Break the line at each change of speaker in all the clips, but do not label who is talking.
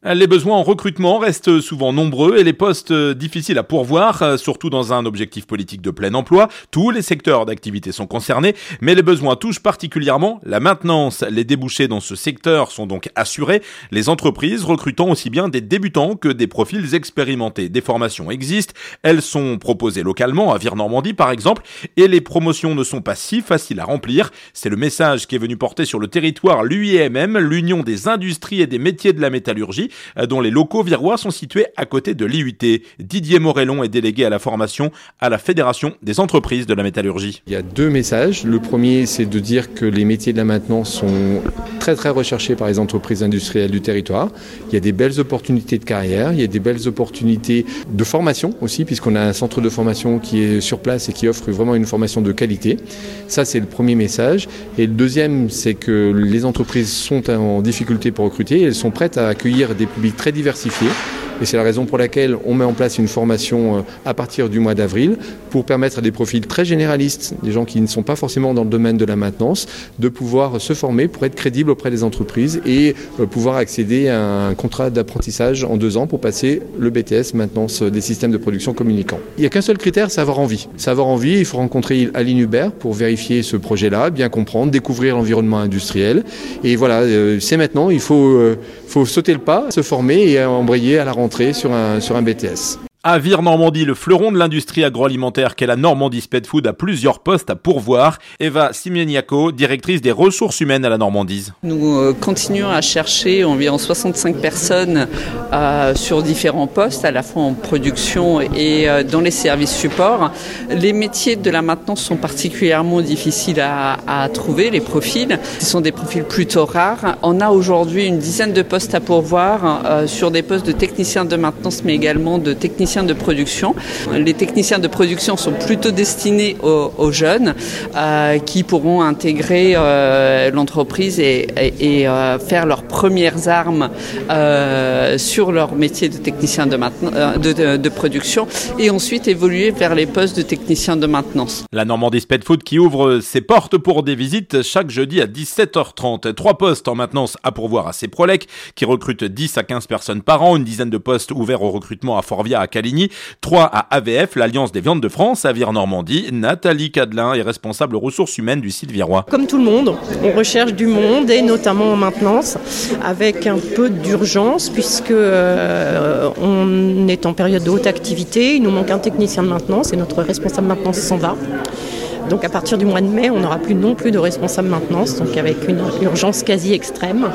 Les besoins en recrutement restent souvent nombreux et les postes difficiles à pourvoir, surtout dans un objectif politique de plein emploi. Tous les secteurs d'activité sont concernés, mais les besoins touchent particulièrement la maintenance. Les débouchés dans ce secteur sont donc assurés, les entreprises recrutant aussi bien des débutants que des profils expérimentés. Des formations existent, elles sont proposées localement, à Vire-Normandie par exemple, et les promotions ne sont pas si faciles à remplir. C'est le message qui est venu porter sur le territoire l'UIMM, l'Union des industries et des métiers de la métallurgie, dont les locaux virois sont situés à côté de l'IUT. Didier Morellon est délégué à la formation à la Fédération des entreprises de la métallurgie.
Il y a deux messages. Le premier, c'est de dire que les métiers de la maintenance sont très très recherchés par les entreprises industrielles du territoire. Il y a des belles opportunités de carrière, il y a des belles opportunités de formation aussi, puisqu'on a un centre de formation qui est sur place et qui offre vraiment une formation de qualité. Ça, c'est le premier message. Et le deuxième, c'est que les entreprises sont en difficulté pour recruter. Elles sont prêtes à accueillir des publics très diversifiés. Et c'est la raison pour laquelle on met en place une formation à partir du mois d'avril pour permettre à des profils très généralistes, des gens qui ne sont pas forcément dans le domaine de la maintenance, de pouvoir se former pour être crédibles auprès des entreprises et pouvoir accéder à un contrat d'apprentissage en 2 ans pour passer le BTS maintenance des systèmes de production communicants. Il n'y a qu'un seul critère, c'est avoir envie. C'est avoir envie, il faut rencontrer Aline Hubert pour vérifier ce projet-là, bien comprendre, découvrir l'environnement industriel. Et voilà, c'est maintenant, il faut sauter le pas, se former et embrayer à la rentrée sur un BTS.
À Vire-Normandie, le fleuron de l'industrie agroalimentaire qu'est la Normandie Pet Food a plusieurs postes à pourvoir. Eva Simieniaco, directrice des ressources humaines à la Normandise.
Nous continuons à chercher environ 65 personnes sur différents postes, à la fois en production et dans les services supports. Les métiers de la maintenance sont particulièrement difficiles à trouver, les profils. Ce sont des profils plutôt rares. On a aujourd'hui une dizaine de postes à pourvoir sur des postes de techniciens de maintenance, mais également de techniciens de production. Les techniciens de production sont plutôt destinés aux jeunes qui pourront intégrer l'entreprise et faire leurs premières armes sur leur métier de technicien de production et ensuite évoluer vers les postes de technicien de maintenance.
La Normandie Pet Food qui ouvre ses portes pour des visites chaque jeudi à 17h30. 3 postes en maintenance à pourvoir à Ceprolec qui recrute 10 à 15 personnes par an, une dizaine de postes ouverts au recrutement à Forvia à Caligny, 3 à AVF, l'Alliance des viandes de France, à Vire-Normandie. Nathalie Cadelin est responsable ressources humaines du site virois.
Comme tout le monde, on recherche du monde et notamment en maintenance avec un peu d'urgence puisque on est en période de haute activité. Il nous manque un technicien de maintenance et notre responsable maintenance s'en va. Donc à partir du mois de mai, on n'aura plus non plus de responsable maintenance, donc avec une urgence quasi extrême.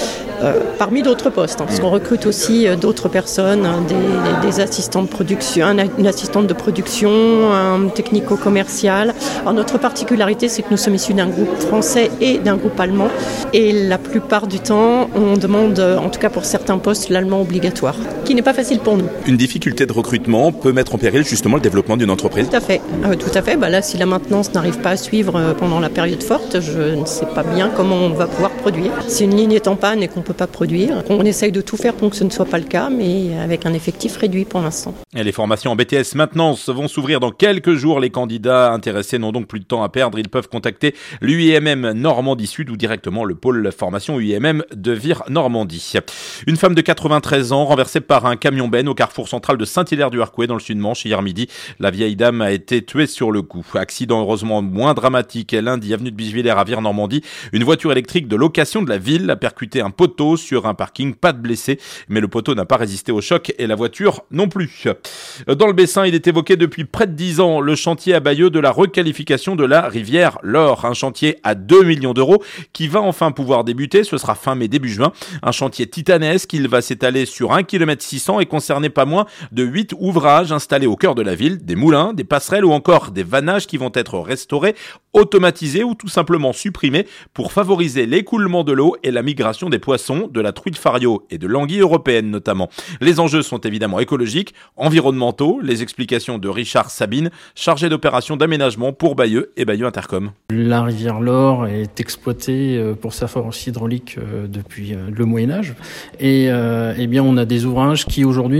Parmi d'autres postes, parce qu'on recrute aussi d'autres personnes, des assistants de production, une assistante de production, un technico-commercial. Alors notre particularité, c'est que nous sommes issus d'un groupe français et d'un groupe allemand. Et la plupart du temps, on demande, en tout cas pour certains postes, l'allemand obligatoire, qui n'est pas facile pour nous.
Une difficulté de recrutement peut mettre en péril justement le développement d'une entreprise.
Tout à fait. Là, si la maintenance n'arrive pas à suivre pendant la période forte, je ne sais pas bien comment on va pouvoir produire. Si une ligne est en panne et qu'on peut pas produire. On essaye de tout faire pour que ce ne soit pas le cas, mais avec un effectif réduit pour l'instant.
Et les formations en BTS maintenance vont s'ouvrir dans quelques jours. Les candidats intéressés n'ont donc plus de temps à perdre. Ils peuvent contacter l'UIMM Normandie Sud ou directement le pôle formation UIMM de Vire-Normandie. Une femme de 93 ans renversée par un camion benne au carrefour central de Saint-Hilaire-du-Harcouët dans le Sud-Manche hier midi. La vieille dame a été tuée sur le coup. Accident heureusement moins dramatique lundi avenue de Bichevillers à Vire-Normandie. Une voiture électrique de location de la ville a percuté un poteau sur un parking, pas de blessés, mais le poteau n'a pas résisté au choc et la voiture non plus. Dans le Bessin, il est évoqué depuis près de 10 ans le chantier à Bayeux de la requalification de la rivière l'Or, un chantier à 2 millions d'euros qui va enfin pouvoir débuter, ce sera fin mai début juin, un chantier titanesque, il va s'étaler sur 1,6 km et concerner pas moins de 8 ouvrages installés au cœur de la ville, des moulins, des passerelles ou encore des vannages qui vont être restaurés, automatisés ou tout simplement supprimés pour favoriser l'écoulement de l'eau et la migration des poissons, de la truite fario et de l'anguille européenne notamment. Les enjeux sont évidemment écologiques, environnementaux, les explications de Richard Sabine, chargé d'opérations d'aménagement pour Bayeux et Bayeux Intercom.
La rivière l'Or est exploitée pour sa force hydraulique depuis le Moyen-Âge et bien on a des ouvrages qui aujourd'hui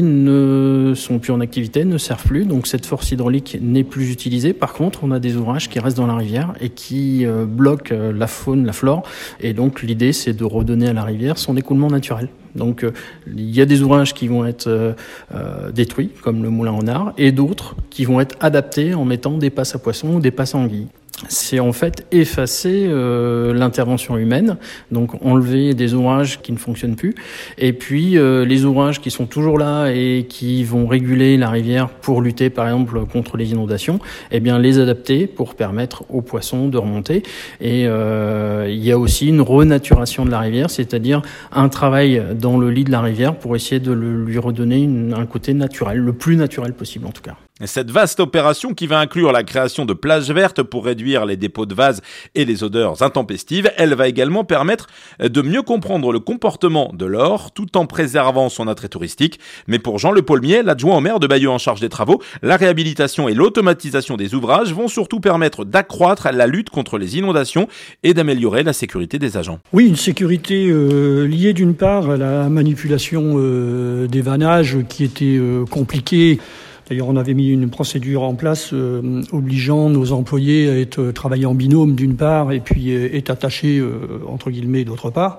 ne sont plus en activité, ne servent plus, donc cette force hydraulique n'est plus utilisée. Par contre, on a des ouvrages qui restent dans la rivière et qui bloquent la faune, la flore et donc l'idée c'est de redonner à la rivière son écoulement naturel. Donc il y a des ouvrages qui vont être détruits, comme le moulin en art, et d'autres qui vont être adaptés en mettant des passes à poissons ou des passes à anguilles. C'est en fait effacer l'intervention humaine, donc enlever des ouvrages qui ne fonctionnent plus, et puis les ouvrages qui sont toujours là et qui vont réguler la rivière pour lutter par exemple contre les inondations, eh bien les adapter pour permettre aux poissons de remonter. Et il y a aussi une renaturation de la rivière, c'est-à-dire un travail dans le lit de la rivière pour essayer de lui redonner un côté naturel, le plus naturel possible en tout cas.
Cette vaste opération qui va inclure la création de plages vertes pour réduire les dépôts de vases et les odeurs intempestives, elle va également permettre de mieux comprendre le comportement de l'Or tout en préservant son attrait touristique. Mais pour Jean Le Paulmier, l'adjoint au maire de Bayeux en charge des travaux, la réhabilitation et l'automatisation des ouvrages vont surtout permettre d'accroître la lutte contre les inondations et d'améliorer la sécurité des agents.
Oui, une sécurité liée d'une part à la manipulation des vannages qui était compliquée. D'ailleurs, on avait mis une procédure en place obligeant nos employés à travailler en binôme d'une part et puis être attachés entre guillemets d'autre part.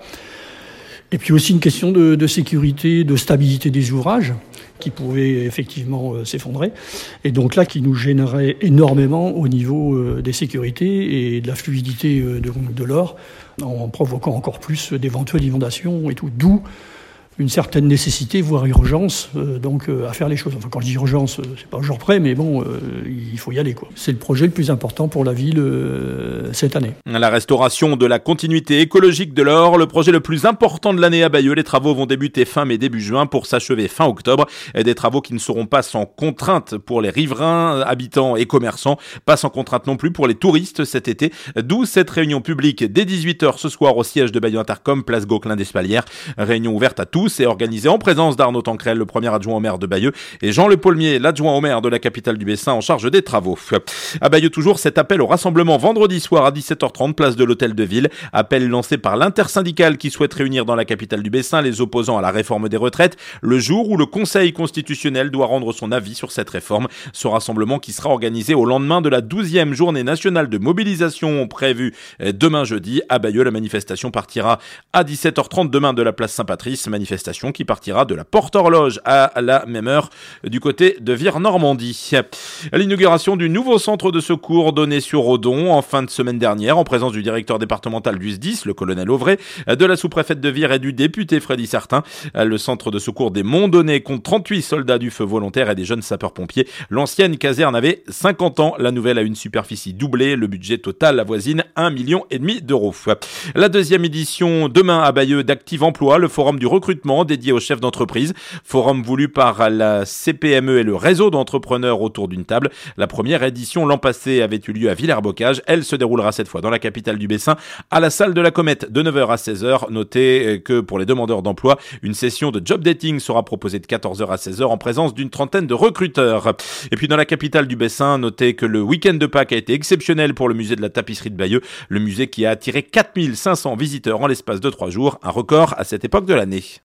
Et puis aussi une question de sécurité, de stabilité des ouvrages qui pouvaient effectivement s'effondrer. Et donc là, qui nous gênerait énormément au niveau des sécurités et de la fluidité de l'Or, en provoquant encore plus d'éventuelles inondations et tout. D'où une certaine nécessité, voire urgence, à faire les choses. Enfin, quand je dis urgence, c'est pas un jour près, mais bon, il faut y aller, quoi. C'est le projet le plus important pour la ville cette année.
La restauration de la continuité écologique de l'Or, le projet le plus important de l'année à Bayeux. Les travaux vont débuter fin mai, début juin pour s'achever fin octobre. Et des travaux qui ne seront pas sans contrainte pour les riverains, habitants et commerçants, pas sans contrainte non plus pour les touristes cet été. D'où cette réunion publique dès 18h ce soir au siège de Bayeux Intercom, place Gauquelin d'Espalières. Réunion ouverte à tous et organisé en présence d'Arnaud Tancrel, le premier adjoint au maire de Bayeux, et Jean Le Paulmier, l'adjoint au maire de la capitale du Bessin en charge des travaux. À Bayeux toujours, cet appel au rassemblement vendredi soir à 17h30, place de l'Hôtel de Ville. Appel lancé par l'intersyndicale qui souhaite réunir dans la capitale du Bessin les opposants à la réforme des retraites, le jour où le Conseil constitutionnel doit rendre son avis sur cette réforme. Ce rassemblement qui sera organisé au lendemain de la 12e journée nationale de mobilisation prévue demain jeudi. À Bayeux, la manifestation partira à 17h30 demain de la place Saint-Patrice, manifestation qui partira de la Porte-Horloge à la même heure du côté de Vire-Normandie. L'inauguration du nouveau centre de secours Donnez-sur-Odon en fin de semaine dernière en présence du directeur départemental du SDIS, le colonel Auvray, de la sous-préfète de Vire et du député Freddy Certain. Le centre de secours des Monts-Donnez compte 38 soldats du feu volontaires et des jeunes sapeurs-pompiers. L'ancienne caserne avait 50 ans. La nouvelle a une superficie doublée. Le budget total avoisine 1,5 million d'euros. La deuxième édition demain à Bayeux d'Active Emploi, le forum du recrutement dédié aux chefs d'entreprise. Forum voulu par la CPME et le réseau d'entrepreneurs autour d'une table. La première édition l'an passé avait eu lieu à Villers-Bocage. Elle se déroulera cette fois dans la capitale du Bessin à la salle de la Comète de 9h à 16h. Notez que pour les demandeurs d'emploi, une session de job dating sera proposée de 14h à 16h en présence d'une trentaine de recruteurs. Et puis dans la capitale du Bessin, notez que le week-end de Pâques a été exceptionnel pour le musée de la tapisserie de Bayeux. Le musée qui a attiré 4500 visiteurs en l'espace de 3 jours, un record à cette époque de l'année.